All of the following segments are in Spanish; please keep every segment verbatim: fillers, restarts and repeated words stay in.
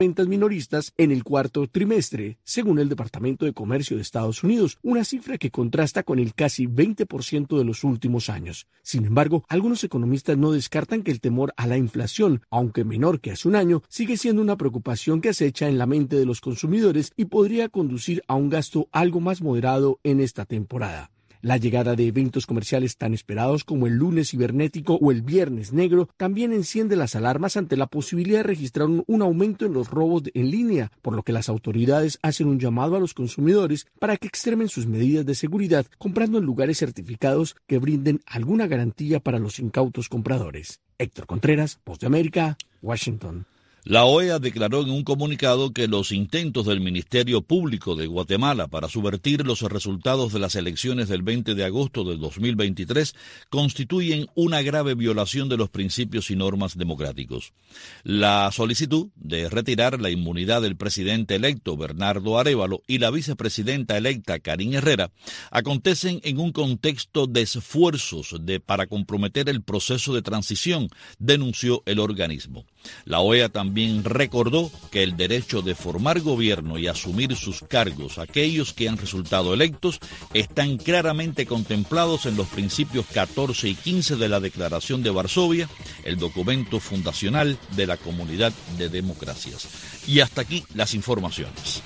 ventas minoristas en el cuarto trimestre, según el Departamento de Comercio de Estados Unidos, una cifra que contrasta con el casi veinte por ciento de los últimos años. Sin embargo, algunos economistas no descartan que el temor a la inflación, aunque menor que hace un año, sigue siendo una preocupación que acecha en la mente de los consumidores y podría conducir a un gasto algo más moderado en esta temporada. La llegada de eventos comerciales tan esperados como el lunes cibernético o el viernes negro también enciende las alarmas ante la posibilidad de registrar un, un aumento en los robos en línea, por lo que las autoridades hacen un llamado a los consumidores para que extremen sus medidas de seguridad comprando en lugares certificados que brinden alguna garantía para los incautos compradores. Héctor Contreras, Voz de América, Washington. La O E A declaró en un comunicado que los intentos del Ministerio Público de Guatemala para subvertir los resultados de las elecciones del veinte de agosto del dos mil veintitrés constituyen una grave violación de los principios y normas democráticos. La solicitud de retirar la inmunidad del presidente electo Bernardo Arévalo y la vicepresidenta electa Karine Herrera acontecen en un contexto de esfuerzos de, para comprometer el proceso de transición, denunció el organismo. La O E A también También recordó que el derecho de formar gobierno y asumir sus cargos, aquellos que han resultado electos, están claramente contemplados en los principios catorce y quince de la Declaración de Varsovia, el documento fundacional de la Comunidad de Democracias. Y hasta aquí las informaciones.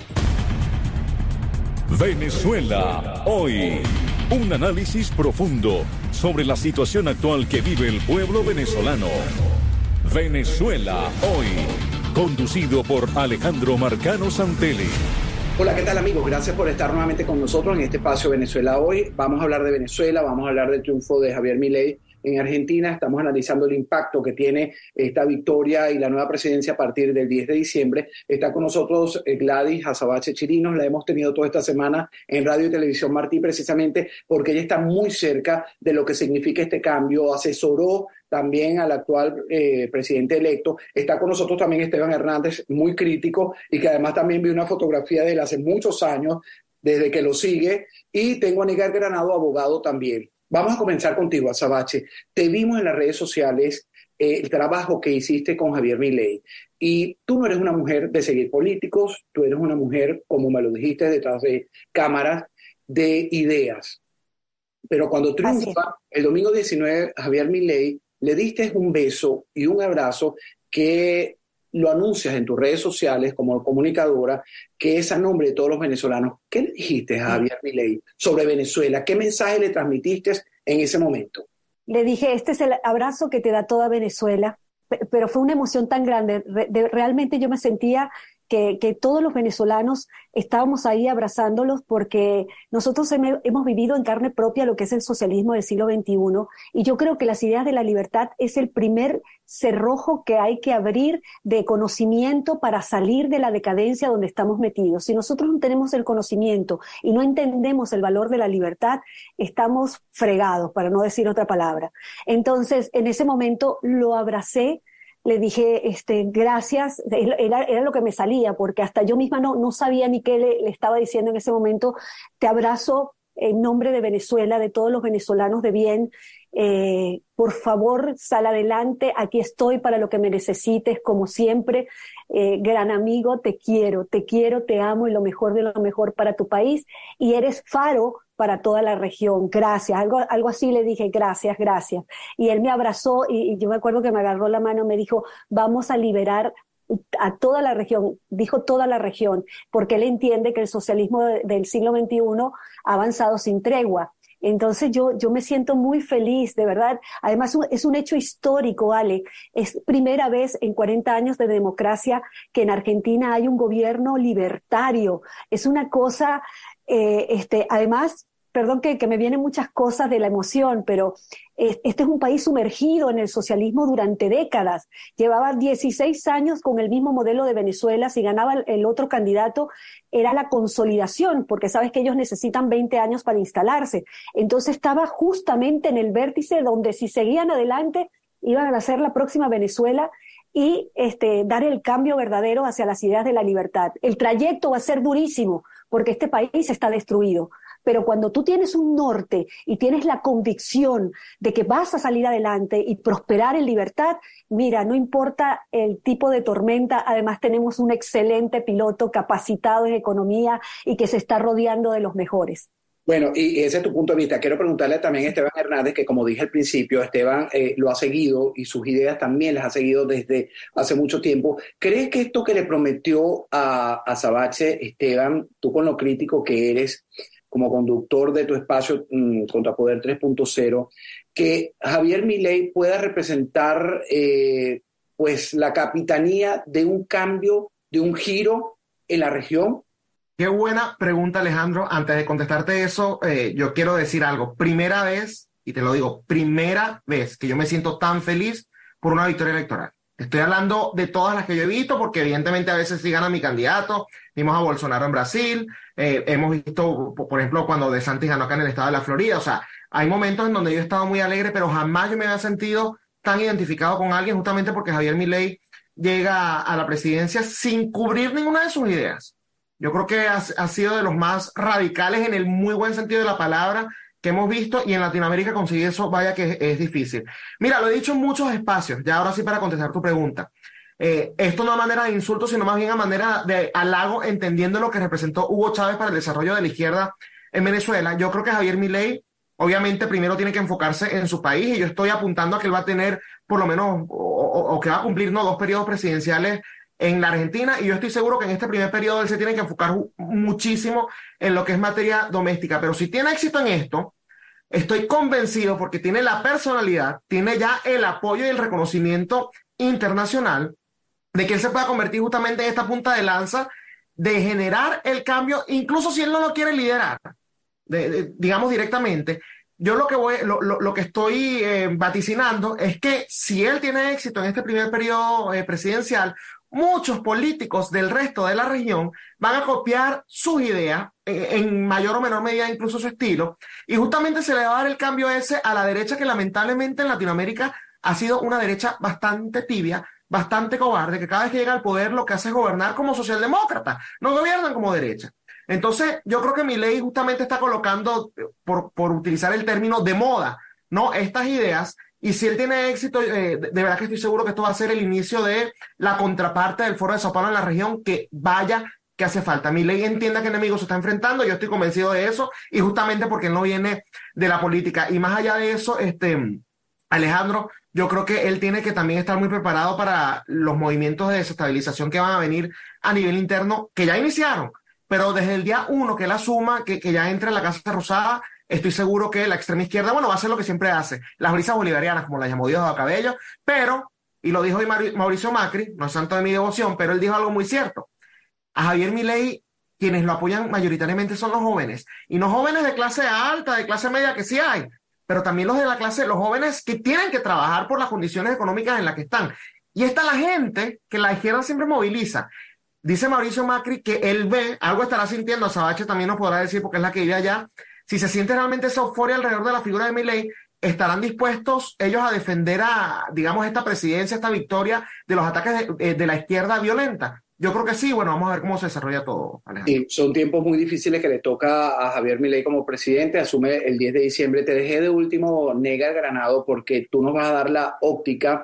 Venezuela hoy. Un análisis profundo sobre la situación actual que vive el pueblo venezolano. Venezuela hoy, conducido por Alejandro Marcano Santelli. Hola, ¿qué tal, amigos? Gracias por estar nuevamente con nosotros en este espacio Venezuela hoy. Vamos a hablar de Venezuela, vamos a hablar del triunfo de Javier Milei en Argentina. Estamos analizando el impacto que tiene esta victoria y la nueva presidencia a partir del diez de diciembre. Está con nosotros Gladys Azabache Chirinos, la hemos tenido toda esta semana en Radio y Televisión Martí, precisamente porque ella está muy cerca de lo que significa este cambio. Asesoró también al actual eh, presidente electo. Está con nosotros también Esteban Hernández, muy crítico, y que además también vi una fotografía de él hace muchos años, desde que lo sigue. Y tengo a Nigar Granado, abogado también. Vamos a comenzar contigo, Azabache. Te vimos en las redes sociales eh, el trabajo que hiciste con Javier Milei. Y tú no eres una mujer de seguir políticos, tú eres una mujer, como me lo dijiste, detrás de cámaras, de ideas. Pero cuando triunfa, el domingo diecinueve, Javier Milei, le diste un beso y un abrazo que lo anuncias en tus redes sociales como comunicadora, que es a nombre de todos los venezolanos. ¿Qué le dijiste a Javier Milei sobre Venezuela? ¿Qué mensaje le transmitiste en ese momento? Le dije, este es el abrazo que te da toda Venezuela, pero fue una emoción tan grande. Realmente yo me sentía que, que todos los venezolanos estábamos ahí abrazándolos, porque nosotros hemos vivido en carne propia lo que es el socialismo del siglo veintiuno, y yo creo que las ideas de la libertad es el primer cerrojo que hay que abrir de conocimiento para salir de la decadencia donde estamos metidos. Si nosotros no tenemos el conocimiento y no entendemos el valor de la libertad, estamos fregados, para no decir otra palabra. Entonces, en ese momento lo abracé. Le dije, este, gracias, era, era lo que me salía, porque hasta yo misma no, no sabía ni qué le, le estaba diciendo en ese momento. Te abrazo en nombre de Venezuela, de todos los venezolanos de bien. Eh, por favor, sal adelante, aquí estoy para lo que me necesites, como siempre. Eh, gran amigo, te quiero, te quiero, te amo y lo mejor de lo mejor para tu país. Y eres faro para toda la región. Gracias. Algo, algo así le dije, gracias, gracias. Y él me abrazó y, y yo me acuerdo que me agarró la mano y me dijo, vamos a liberar a toda la región, dijo toda la región, porque él entiende que el socialismo de, del siglo veintiuno ha avanzado sin tregua. Entonces yo, yo me siento muy feliz, de verdad. Además es un hecho histórico, Ale. Es primera vez en cuarenta años de democracia que en Argentina hay un gobierno libertario. Es una cosa, eh, este, además, perdón que, que me vienen muchas cosas de la emoción, pero eh, este es un país sumergido en el socialismo durante décadas. Llevaba dieciséis años con el mismo modelo de Venezuela. Si ganaba el, el otro candidato, era la consolidación, porque sabes que ellos necesitan veinte años para instalarse. Entonces estaba justamente en el vértice donde, si seguían adelante, iban a hacer la próxima Venezuela y este, dar el cambio verdadero hacia las ideas de la libertad. El trayecto va a ser durísimo, porque este país está destruido. pero cuando tú tienes un norte y tienes la convicción de que vas a salir adelante y prosperar en libertad, mira, no importa el tipo de tormenta, además tenemos un excelente piloto capacitado en economía y que se está rodeando de los mejores. Bueno, y ese es tu punto de vista. Quiero preguntarle también a Esteban Hernández, que como dije al principio, Esteban eh, lo ha seguido y sus ideas también las ha seguido desde hace mucho tiempo. ¿Crees que esto que le prometió a, a Sabache, Esteban, tú con lo crítico que eres como conductor de tu espacio mmm, Contrapoder tres punto cero, que Javier Milei pueda representar eh, pues la capitanía de un cambio, de un giro en la región? Qué buena pregunta, Alejandro. Antes de contestarte eso, eh, yo quiero decir algo. Primera vez, y te lo digo, primera vez que yo me siento tan feliz por una victoria electoral. Estoy hablando de todas las que yo he visto, porque evidentemente a veces sí gana mi candidato. Vimos a Bolsonaro en Brasil, eh, hemos visto, por ejemplo, cuando DeSantis ganó acá en el estado de la Florida. O sea, hay momentos en donde yo he estado muy alegre, pero jamás yo me había sentido tan identificado con alguien, justamente porque Javier Milei llega a la presidencia sin cubrir ninguna de sus ideas. Yo creo que ha, ha sido de los más radicales en el muy buen sentido de la palabra que hemos visto, y en Latinoamérica conseguir eso, vaya que es, es difícil. Mira, lo he dicho en muchos espacios, ya ahora sí para contestar tu pregunta. Eh, esto no a manera de insulto, sino más bien a manera de halago, entendiendo lo que representó Hugo Chávez para el desarrollo de la izquierda en Venezuela. Yo creo que Javier Milei, obviamente, primero tiene que enfocarse en su país, y yo estoy apuntando a que él va a tener por lo menos, o, o, o que va a cumplir, no, dos periodos presidenciales en la Argentina, y yo estoy seguro que en este primer periodo él se tiene que enfocar muchísimo en lo que es materia doméstica. Pero si tiene éxito en esto, estoy convencido, porque tiene la personalidad, tiene ya el apoyo y el reconocimiento internacional, de que él se pueda convertir justamente en esta punta de lanza de generar el cambio, incluso si él no lo quiere liderar, de, de, digamos directamente. Yo lo que voy, lo, lo, lo que estoy eh, vaticinando es que si él tiene éxito en este primer periodo eh, presidencial, muchos políticos del resto de la región van a copiar sus ideas, eh, en mayor o menor medida incluso su estilo, y justamente se le va a dar el cambio ese a la derecha, que lamentablemente en Latinoamérica ha sido una derecha bastante tibia, bastante cobarde, que cada vez que llega al poder lo que hace es gobernar como socialdemócrata, no gobiernan como derecha. Entonces yo creo que Milei justamente está colocando, por, por utilizar el término de moda, ¿no?, estas ideas. Y si él tiene éxito, eh, de, de verdad que estoy seguro que esto va a ser el inicio de la contraparte del Foro de Sao Paulo en la región, que vaya que hace falta. Milei entienda que enemigo se está enfrentando, yo estoy convencido de eso, y justamente porque él no viene de la política. Y más allá de eso, este, Alejandro, yo creo que él tiene que también estar muy preparado para los movimientos de desestabilización que van a venir a nivel interno, que ya iniciaron, pero desde el día uno que él asuma, que, que ya entra en la Casa Rosada, estoy seguro que la extrema izquierda, bueno, va a hacer lo que siempre hace, las brisas bolivarianas, como la llamó Diosdado Cabello, pero, y lo dijo Mauricio Macri, no es santo de mi devoción, pero él dijo algo muy cierto. A Javier Milei, quienes lo apoyan mayoritariamente son los jóvenes, y no jóvenes de clase alta, de clase media, que sí hay, pero también los de la clase, los jóvenes que tienen que trabajar por las condiciones económicas en las que están. Y está la gente que la izquierda siempre moviliza. Dice Mauricio Macri que él ve, algo estará sintiendo, Sabache también nos podrá decir porque es la que vive allá, si se siente realmente esa euforia alrededor de la figura de Milei, estarán dispuestos ellos a defender a, digamos, esta presidencia, esta victoria de los ataques de, de la izquierda violenta. Yo creo que sí. Bueno, vamos a ver cómo se desarrolla todo, Alejandro. Sí, son tiempos muy difíciles que le toca a Javier Milei como presidente. Asume el diez de diciembre. Te dejé de último, Negar Granado, porque tú nos vas a dar la óptica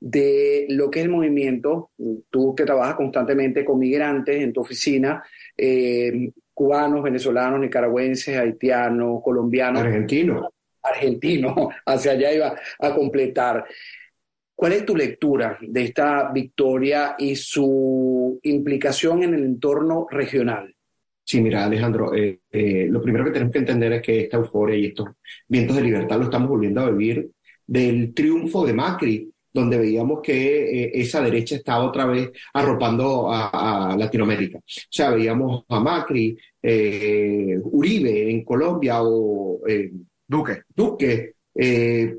de lo que es el movimiento. Tú que trabajas constantemente con migrantes en tu oficina, eh, cubanos, venezolanos, nicaragüenses, haitianos, colombianos. Argentinos. Argentinos, hacia allá iba a completar. ¿Cuál es tu lectura de esta victoria y su implicación en el entorno regional? Sí, mira, Alejandro, eh, eh, lo primero que tenemos que entender es que esta euforia y estos vientos de libertad lo estamos volviendo a vivir del triunfo de Macri, donde veíamos que eh, esa derecha estaba otra vez arropando a, a Latinoamérica. O sea, veíamos a Macri, eh, Uribe en Colombia o eh, Duque. Duque, eh,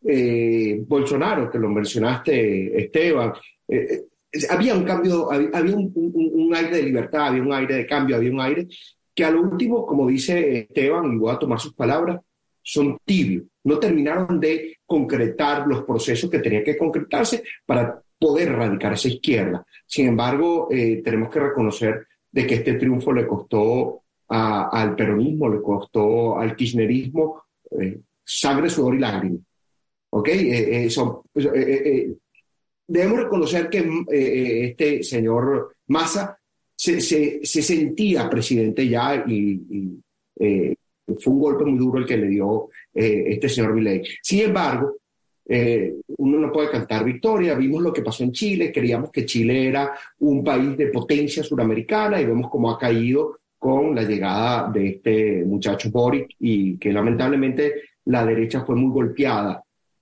eh, Bolsonaro, que lo mencionaste, Esteban. Eh, eh, había un cambio, había, había un, un, un aire de libertad, había un aire de cambio, había un aire que al último, como dice Esteban, y voy a tomar sus palabras, son tibios. No terminaron de concretar los procesos que tenían que concretarse para poder erradicar esa izquierda. Sin embargo, eh, tenemos que reconocer de que este triunfo le costó a, al peronismo, le costó al kirchnerismo eh, sangre, sudor y lágrimas. ¿Ok? Eh, eh, son, eh, eh, debemos reconocer que eh, este señor Massa se, se, se sentía presidente ya y, y eh, fue un golpe muy duro el que le dio eh, este señor Milei. Sin embargo, eh, uno no puede cantar victoria. Vimos lo que pasó en Chile, creíamos que Chile era un país de potencia suramericana y vemos cómo ha caído con la llegada de este muchacho Boric y que lamentablemente la derecha fue muy golpeada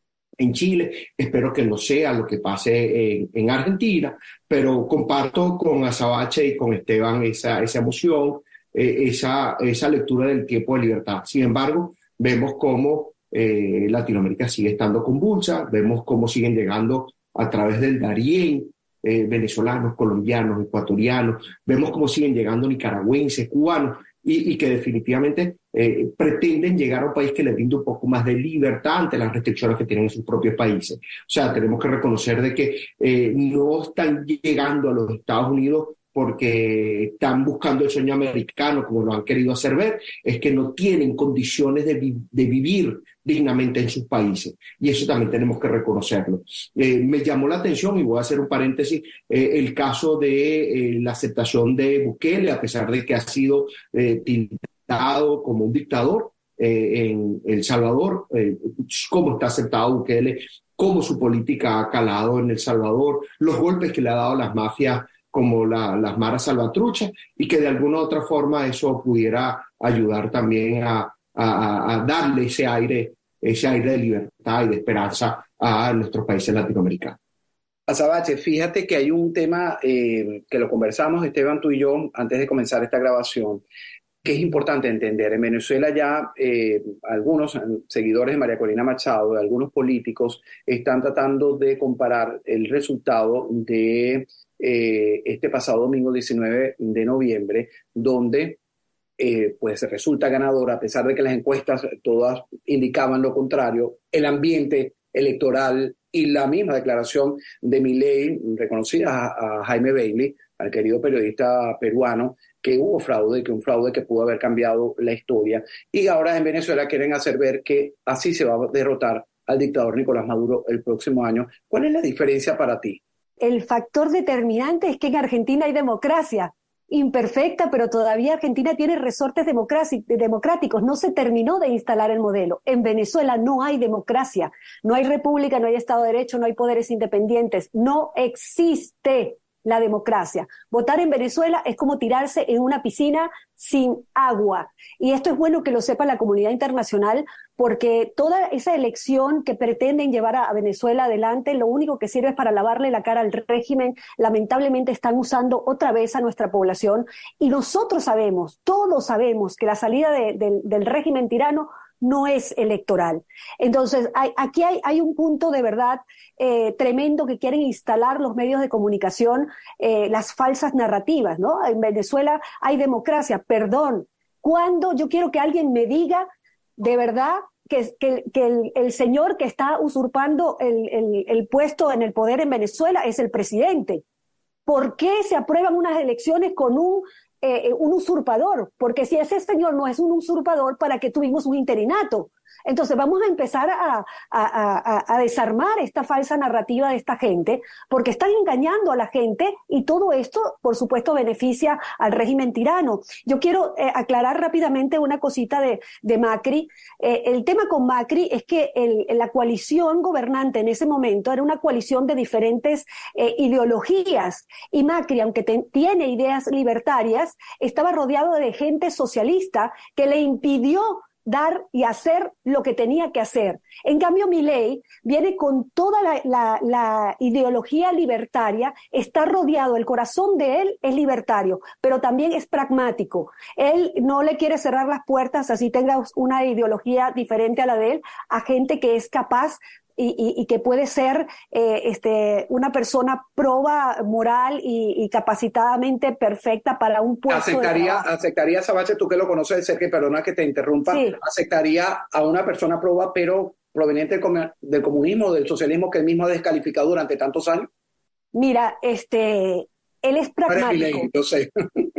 en Chile. Espero que no sea lo que pase en, en Argentina, pero comparto con Azabache y con Esteban esa, esa emoción, eh, esa, esa lectura del tiempo de libertad. Sin embargo, vemos cómo eh, Latinoamérica sigue estando convulsa, vemos cómo siguen llegando a través del Darién eh, venezolanos, colombianos, ecuatorianos, vemos cómo siguen llegando nicaragüenses, cubanos, y, y que definitivamente eh, pretenden llegar a un país que les brinde un poco más de libertad ante las restricciones que tienen en sus propios países. O sea, tenemos que reconocer de que eh, no están llegando a los Estados Unidos porque están buscando el sueño americano, como lo han querido hacer ver, es que no tienen condiciones de, vi- de vivir dignamente en sus países. Y eso también tenemos que reconocerlo. Eh, me llamó la atención, y voy a hacer un paréntesis, eh, el caso de eh, la aceptación de Bukele, a pesar de que ha sido eh, tildado como un dictador eh, en El Salvador, eh, cómo está aceptado Bukele, cómo su política ha calado en El Salvador, los golpes que le ha dado a las mafias como la, las maras salvatruchas, y que de alguna u otra forma eso pudiera ayudar también a, a, a darle ese aire, ese aire de libertad y de esperanza a nuestros países latinoamericanos. Azabache, fíjate que hay un tema eh, que lo conversamos Esteban, tú y yo, antes de comenzar esta grabación, que es importante entender. En Venezuela ya eh, algunos seguidores de María Corina Machado, de algunos políticos, están tratando de comparar el resultado de eh, este pasado domingo diecinueve de noviembre, donde eh, pues resulta ganador, a pesar de que las encuestas todas indicaban lo contrario, el ambiente electoral y la misma declaración de Milei, reconocida a, a Jaime Bailey, al querido periodista peruano, que hubo fraude, que un fraude que pudo haber cambiado la historia. Y ahora en Venezuela quieren hacer ver que así se va a derrotar al dictador Nicolás Maduro el próximo año. ¿Cuál es la diferencia para ti? El factor determinante es que en Argentina hay democracia, imperfecta, pero todavía Argentina tiene resortes democráticos, no se terminó de instalar el modelo. En Venezuela no hay democracia, no hay república, no hay Estado de Derecho, no hay poderes independientes, no existe la democracia. Votar en Venezuela es como tirarse en una piscina sin agua. Y esto es bueno que lo sepa la comunidad internacional, porque toda esa elección que pretenden llevar a Venezuela adelante, lo único que sirve es para lavarle la cara al régimen. Lamentablemente están usando otra vez a nuestra población, y nosotros sabemos, todos sabemos, que la salida de, de, del régimen tirano no es electoral. Entonces, hay, aquí hay, hay un punto de verdad eh, tremendo que quieren instalar los medios de comunicación, eh, las falsas narrativas, ¿no? En Venezuela hay democracia, perdón. ¿Cuándo? Yo quiero que alguien me diga de verdad que, que, que el, el señor que está usurpando el, el, el puesto en el poder en Venezuela es el presidente. ¿Por qué se aprueban unas elecciones con un Eh, un usurpador? Porque si ese señor no es un usurpador, ¿para qué tuvimos un interinato? Entonces vamos a empezar a, a, a, a desarmar esta falsa narrativa de esta gente, porque están engañando a la gente, y todo esto, por supuesto, beneficia al régimen tirano. Yo quiero eh, aclarar rápidamente una cosita de, de Macri. Eh, el tema con Macri es que el, la coalición gobernante en ese momento era una coalición de diferentes eh, ideologías, y Macri, aunque te, tiene ideas libertarias, estaba rodeado de gente socialista que le impidió dar y hacer lo que tenía que hacer. En cambio, Milei viene con toda la, la, la ideología libertaria, está rodeado, el corazón de él es libertario, pero también es pragmático. Él no le quiere cerrar las puertas, así tenga una ideología diferente a la de él, a gente que es capaz Y, y, y que puede ser eh, este, una persona proba moral y, y capacitadamente perfecta para un puesto ¿Aceptaría, de trabajo. aceptaría, Azabache, tú que lo conoces de cerca, y perdona que te interrumpa, Sí. aceptaría a una persona proba, pero proveniente del, com- del comunismo, del socialismo, que él mismo ha descalificado durante tantos años? Mira, este, él es pragmático. Milei, yo sé.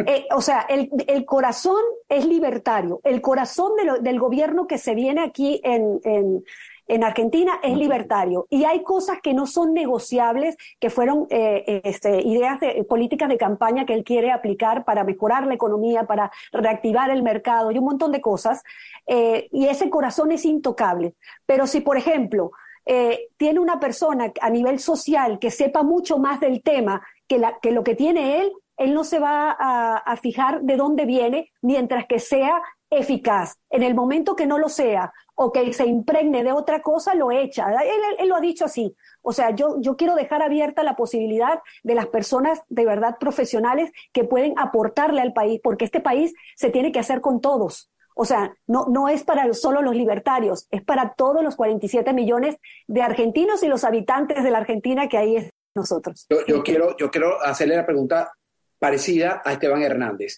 Eh, o sea, el, el corazón es libertario. El corazón de lo, del gobierno que se viene aquí en, en, en Argentina es libertario. Y hay cosas que no son negociables, que fueron eh, este, ideas de políticas de campaña que él quiere aplicar para mejorar la economía, para reactivar el mercado y un montón de cosas. Eh, y ese corazón es intocable. Pero si, por ejemplo, eh, tiene una persona a nivel social que sepa mucho más del tema que, la, que lo que tiene él, él no se va a, a fijar de dónde viene mientras que sea eficaz. En el momento que no lo sea o que se impregne de otra cosa, lo echa. Él, él, él lo ha dicho así. O sea, yo, yo quiero dejar abierta la posibilidad de las personas de verdad profesionales que pueden aportarle al país, porque este país se tiene que hacer con todos. O sea, no, no es para solo los libertarios, es para todos los cuarenta y siete millones de argentinos y los habitantes de la Argentina que ahí es nosotros. Yo, yo, quiero, yo quiero hacerle la pregunta parecida a Esteban Hernández.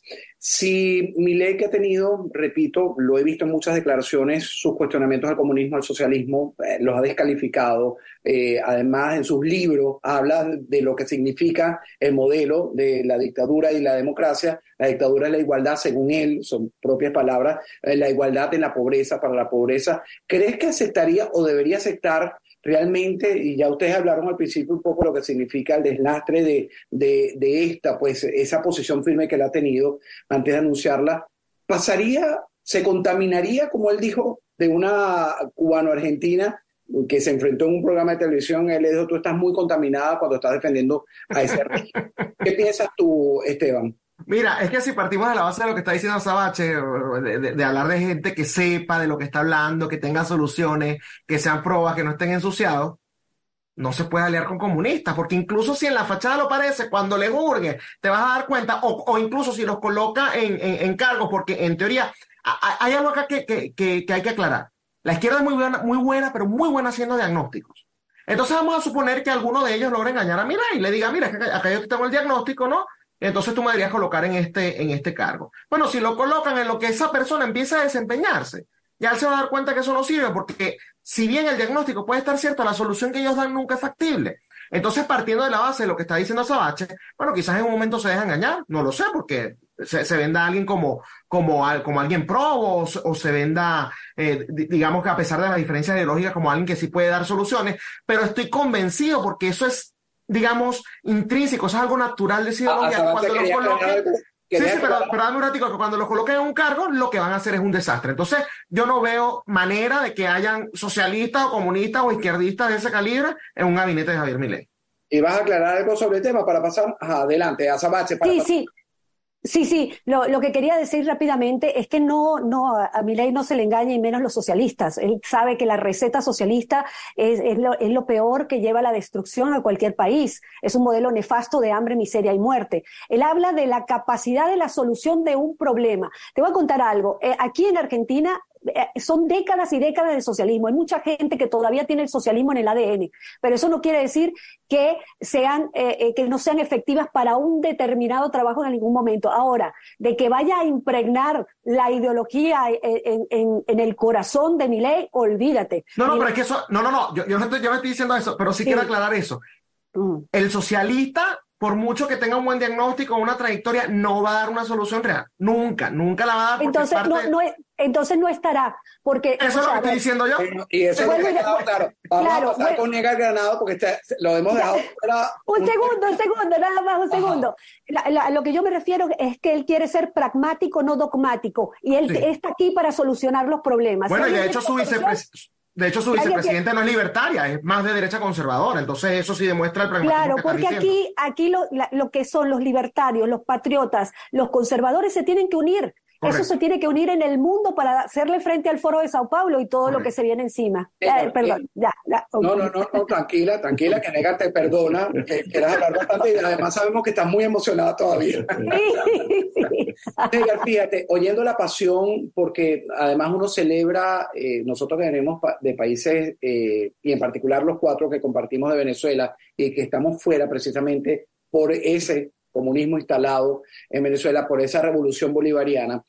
Si Milei, que ha tenido, repito, lo he visto en muchas declaraciones, sus cuestionamientos al comunismo, al socialismo, eh, los ha descalificado, eh, además en sus libros habla de lo que significa el modelo de la dictadura y la democracia. La dictadura es la igualdad, según él, son propias palabras, eh, la igualdad en la pobreza, para la pobreza. ¿Crees que aceptaría o debería aceptar realmente, y ya ustedes hablaron al principio un poco de lo que significa el deslastre de, de, de esta, pues esa posición firme que él ha tenido antes de anunciarla, pasaría, se contaminaría, como él dijo, de una cubano-argentina que se enfrentó en un programa de televisión? Él le dijo, tú estás muy contaminada cuando estás defendiendo a ese régimen. ¿Qué piensas tú, Esteban? Mira, es que si partimos de la base de lo que está diciendo Sabache, de, de, de hablar de gente que sepa de lo que está hablando, que tenga soluciones, que sean pruebas, que no estén ensuciados, no se puede aliar con comunistas, porque incluso si en la fachada lo parece, cuando le hurgue, te vas a dar cuenta, o, o incluso si los coloca en, en, en cargos, porque en teoría a, hay algo acá que, que, que, que hay que aclarar. La izquierda es muy buena, muy buena, pero muy buena haciendo diagnósticos. Entonces vamos a suponer que alguno de ellos logra engañar a Milei y le diga, mira, acá, acá yo te tengo el diagnóstico, ¿no? Entonces tú me deberías colocar en este, en este cargo. Bueno, si lo colocan en lo que esa persona empieza a desempeñarse, ya él se va a dar cuenta que eso no sirve, porque si bien el diagnóstico puede estar cierto, la solución que ellos dan nunca es factible. Entonces, partiendo de la base de lo que está diciendo Sabache, bueno, quizás en un momento se deja engañar, no lo sé, porque se, se venda a alguien como, como, como alguien pro, o, o se venda, eh, digamos que a pesar de las diferencias ideológicas, como alguien que sí puede dar soluciones, pero estoy convencido, porque eso es, digamos, intrínseco, eso es algo natural de esa ideología. Ah, cuando los coloquen, sí, sí, pero, pero dame un ratico, que cuando los coloquen en un cargo, lo que van a hacer es un desastre. Entonces, yo no veo manera de que hayan socialistas o comunistas o izquierdistas de ese calibre en un gabinete de Javier Milei. ¿Y vas a aclarar algo sobre el tema para pasar? Ajá, adelante, a Sabache. Para sí, pasar. sí. Sí, sí, lo, lo que quería decir rápidamente es que no, no, a Milei no se le engaña, y menos los socialistas. Él sabe que la receta socialista es, es, lo, es lo peor que lleva a la destrucción a cualquier país. Es un modelo nefasto de hambre, miseria y muerte. Él habla de la capacidad de la solución de un problema. Te voy a contar algo. Eh, aquí en Argentina son décadas y décadas de socialismo. Hay mucha gente que todavía tiene el socialismo en el A D N, pero eso no quiere decir que sean eh, eh, que no sean efectivas para un determinado trabajo en ningún momento. Ahora, de que vaya a impregnar la ideología en, en, en el corazón de Milei, olvídate. No, no, Milei... pero es que eso, no, no, no, yo, yo, no estoy, yo no estoy diciendo eso, pero sí, sí. quiero aclarar eso. Mm. El socialista, por mucho que tenga un buen diagnóstico o una trayectoria, no va a dar una solución real. Nunca, nunca la va a dar. Entonces, parte... no, no es, entonces no estará. Porque, eso es lo que estoy diciendo yo. Y eso bueno, es lo que está claro. Vamos claro, a pasar bueno. con Niegas Granado, porque está, lo hemos dejado fuera. Un segundo, un segundo, nada más, un segundo. La, la, lo que yo me refiero es que él quiere ser pragmático, no dogmático. Y él sí. está aquí para solucionar los problemas. Bueno, y de hecho su vicepresidente... De hecho, su vicepresidenta no es libertaria, es más de derecha conservadora. Entonces, eso sí demuestra el pragmatismo. Claro, que porque aquí, aquí lo, la, lo que son los libertarios, los patriotas, los conservadores se tienen que unir. Correcto. Eso se tiene que unir en el mundo para hacerle frente al Foro de Sao Paulo y todo Correcto. Lo que se viene encima. Eh, eh, perdón, ya. ya okay. No, no, no, no, tranquila, tranquila, que Nega te perdona, que quieras hablar bastante y además sabemos que estás muy emocionada todavía. Sí, sí. Nega, fíjate, oyendo la pasión, porque además uno celebra, eh, nosotros que venimos de países, eh, y en particular los cuatro que compartimos de Venezuela y que estamos fuera precisamente por ese comunismo instalado en Venezuela, por esa revolución bolivariana.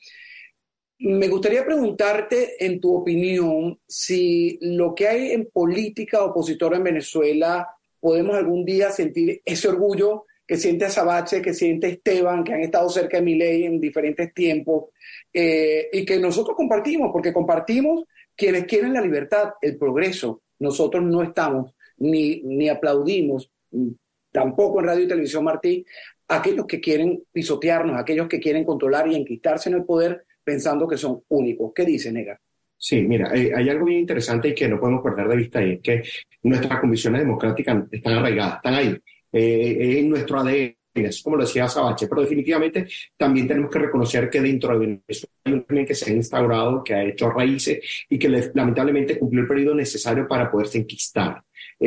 Me gustaría preguntarte, en tu opinión, si lo que hay en política opositora en Venezuela, podemos algún día sentir ese orgullo que siente Azabache, que siente Esteban, que han estado cerca de Milei en diferentes tiempos, eh, y que nosotros compartimos, porque compartimos quienes quieren la libertad, el progreso. Nosotros no estamos ni, ni aplaudimos, tampoco en Radio y Televisión Martí, aquellos que quieren pisotearnos, aquellos que quieren controlar y enquistarse en el poder pensando que son únicos. ¿Qué dice, Nega? Sí, mira, eh, hay algo bien interesante y que no podemos perder de vista, y es que nuestras convicciones democráticas están arraigadas, están ahí, eh, en nuestro A D N, es como lo decía Azabache, pero definitivamente también tenemos que reconocer que dentro de Venezuela hay un régimen que se ha instaurado, que ha hecho raíces y que le, lamentablemente cumplió el periodo necesario para poderse enquistar.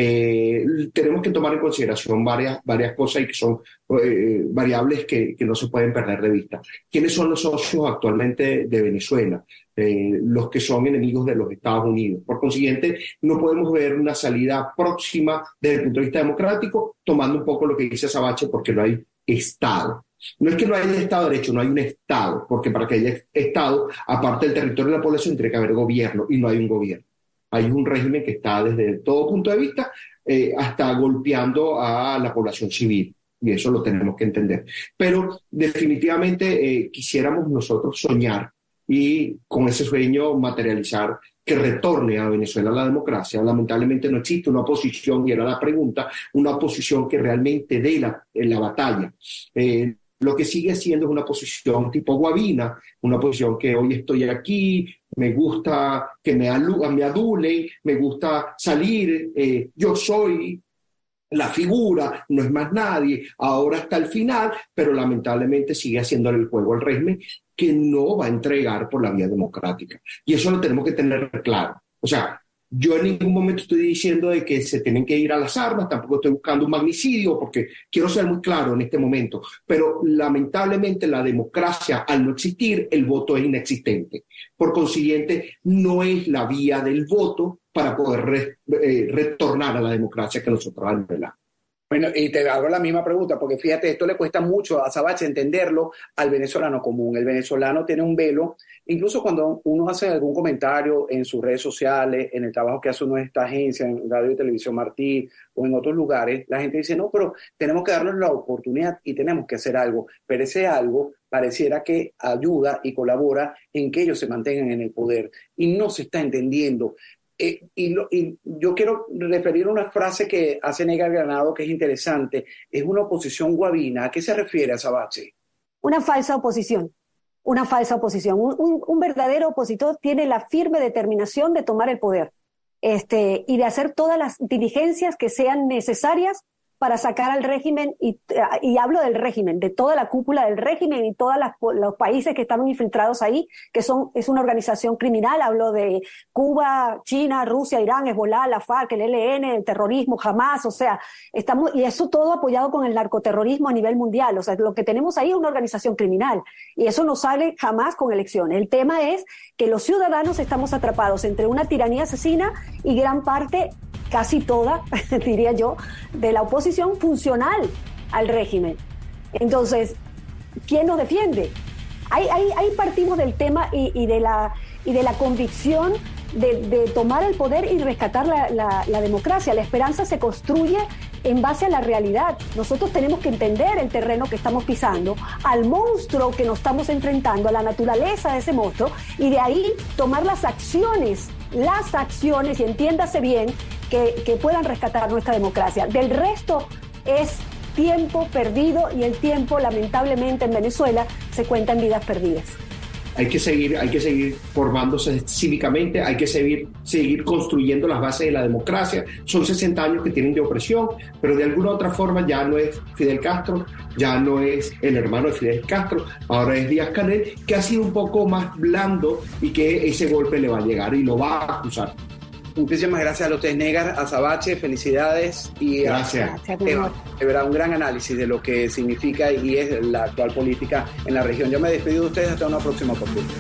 Eh, tenemos que tomar en consideración varias, varias cosas y que son eh, variables que, que no se pueden perder de vista. ¿Quiénes son los socios actualmente de Venezuela? Eh, los que son enemigos de los Estados Unidos. Por consiguiente, no podemos ver una salida próxima desde el punto de vista democrático, tomando un poco lo que dice Azabache, porque no hay Estado. No es que no haya Estado de Derecho, no hay un Estado, porque para que haya Estado, aparte del territorio de la población, tiene que haber gobierno, y no hay un gobierno. Hay un régimen que está desde todo punto de vista eh, hasta golpeando a la población civil, y eso lo tenemos que entender. Pero definitivamente eh, quisiéramos nosotros soñar y con ese sueño materializar que retorne a Venezuela la democracia. Lamentablemente no existe una oposición, y era la pregunta, una oposición que realmente dé la, en la batalla. Eh, Lo que sigue siendo es una posición tipo Guavina, una posición que hoy estoy aquí, me gusta que me, alu- me adulen, me gusta salir, eh, yo soy la figura, no es más nadie, ahora hasta el final, pero lamentablemente sigue haciéndole el juego al régimen que no va a entregar por la vía democrática. Y eso lo tenemos que tener claro. O sea, yo en ningún momento estoy diciendo de que se tienen que ir a las armas, tampoco estoy buscando un magnicidio, porque quiero ser muy claro en este momento, pero lamentablemente la democracia, al no existir, el voto es inexistente. Por consiguiente, no es la vía del voto para poder re, eh, retornar a la democracia que nosotros anhelamos. Bueno, y te hago la misma pregunta, porque fíjate, esto le cuesta mucho a Azabache entenderlo al venezolano común. El venezolano tiene un velo, incluso cuando uno hace algún comentario en sus redes sociales, en el trabajo que hace uno en esta agencia, en Radio y Televisión Martí o en otros lugares, la gente dice, no, pero tenemos que darles la oportunidad y tenemos que hacer algo. Pero ese algo pareciera que ayuda y colabora en que ellos se mantengan en el poder, y no se está entendiendo. Eh, y, lo, y yo quiero referir a una frase que hace Nega Granado que es interesante. Es una oposición guavina. ¿A qué se refiere Azabache? Una falsa oposición. Una falsa oposición. Un, un, un verdadero opositor tiene la firme determinación de tomar el poder este, y de hacer todas las diligencias que sean necesarias para sacar al régimen, y, y hablo del régimen, de toda la cúpula del régimen y todos los países que están infiltrados ahí, que son es una organización criminal. Hablo de Cuba, China, Rusia, Irán, Hezbollah, la FARC, el E L N, el terrorismo, Hamas, o sea, estamos, y eso todo apoyado con el narcoterrorismo a nivel mundial. O sea, lo que tenemos ahí es una organización criminal, y eso no sale jamás con elecciones. El tema es que los ciudadanos estamos atrapados entre una tiranía asesina y gran parte, casi toda, diría yo, de la oposición funcional al régimen. Entonces, ¿quién nos defiende? Ahí, ahí, ahí partimos del tema y, y, de, la, y de la convicción de, de tomar el poder y rescatar la, la, la democracia. La esperanza se construye en base a la realidad. Nosotros tenemos que entender el terreno que estamos pisando, al monstruo que nos estamos enfrentando, a la naturaleza de ese monstruo, y de ahí tomar las acciones, las acciones, y entiéndase bien, que, que puedan rescatar nuestra democracia. Del resto es tiempo perdido, y el tiempo, lamentablemente, en Venezuela se cuenta en vidas perdidas. Hay que seguir, hay que seguir formándose cívicamente, hay que seguir, seguir construyendo las bases de la democracia. Son sesenta años que tienen de opresión, pero de alguna u otra forma ya no es Fidel Castro, ya no es el hermano de Fidel Castro, ahora es Díaz-Canel, que ha sido un poco más blando y que ese golpe le va a llegar y lo va a acusar. Muchísimas gracias a los tres, Negar, Azabache, felicidades. Y gracias. A, de, de verdad, un gran análisis de lo que significa y es la actual política en la región. Yo me despido de ustedes hasta una próxima oportunidad.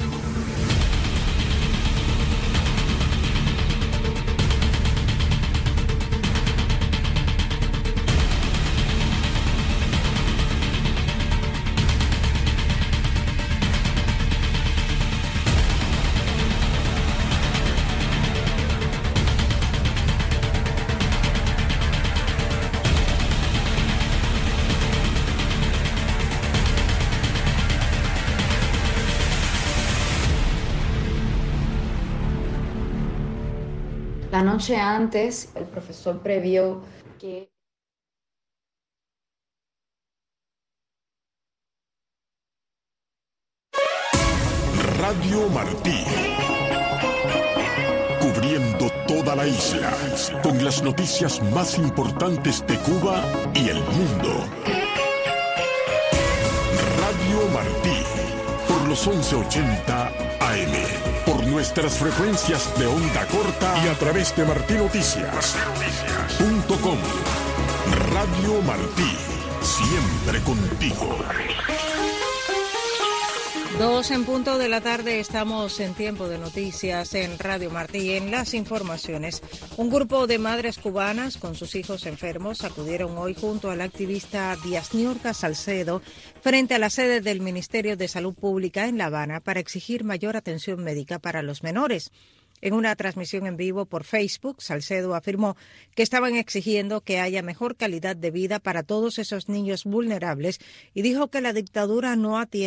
La noche antes, el profesor previó que... Radio Martí. Cubriendo toda la isla, con las noticias más importantes de Cuba y el mundo. Radio Martí, por los once ochenta A M, por nuestras frecuencias de onda corta y a través de martinoticias punto com. Radio Martí, siempre contigo. Dos en punto de la tarde, estamos en tiempo de noticias en Radio Martí. En las informaciones, un grupo de madres cubanas con sus hijos enfermos acudieron hoy junto al activista Díaz Niurka Salcedo frente a la sede del Ministerio de Salud Pública en La Habana para exigir mayor atención médica para los menores. En una transmisión en vivo por Facebook, Salcedo afirmó que estaban exigiendo que haya mejor calidad de vida para todos esos niños vulnerables y dijo que la dictadura no atiende